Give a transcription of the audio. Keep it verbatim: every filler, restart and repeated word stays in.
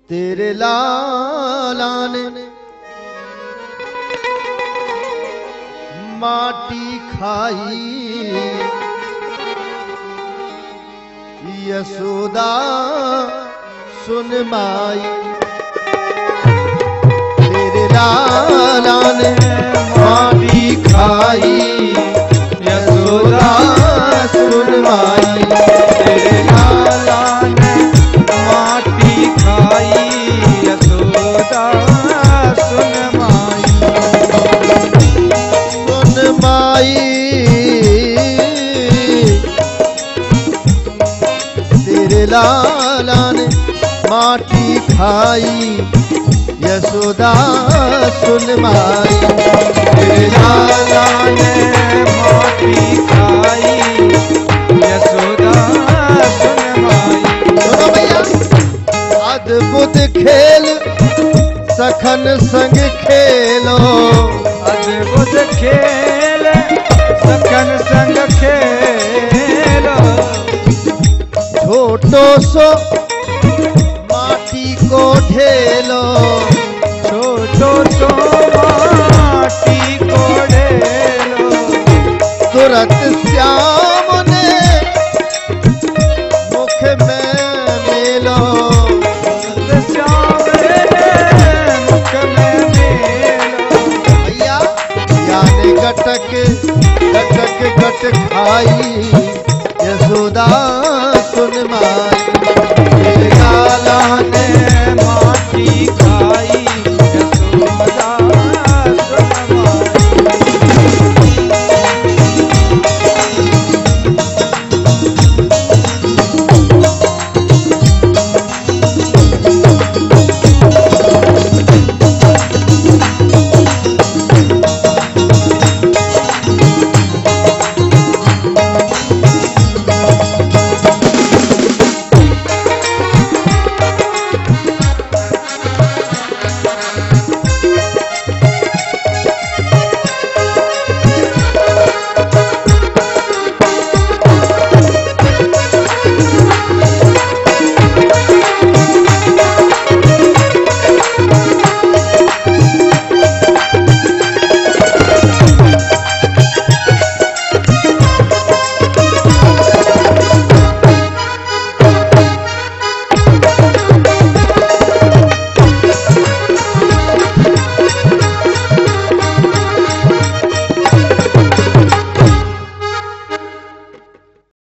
तेरे लाला ने माटी खाई, यशोदा सुन माई। तेरे लाला ने माटी खाई, यशोदा सुन माई। तेरे लाला ने माटी खाई, यशोदा सुन माई। सुन माई तेरे लाला ने माटी खाई, यशोदा सुन माई। तेरे लाला ने माटी खाई, यशोदा सुन माई। सुनो भैया, अद्भुत खेल सखन संग खेलो, अद्भुत खेल सखन संग खेलो। छोटो सो माटी को ढेलो, छोटो सो माटी को ढेलो। तुरंत श्याम ने मुख में मेलो, श्याम ने मुख में मेलो। भैया याने गटक गटक गट खाई, यशोदा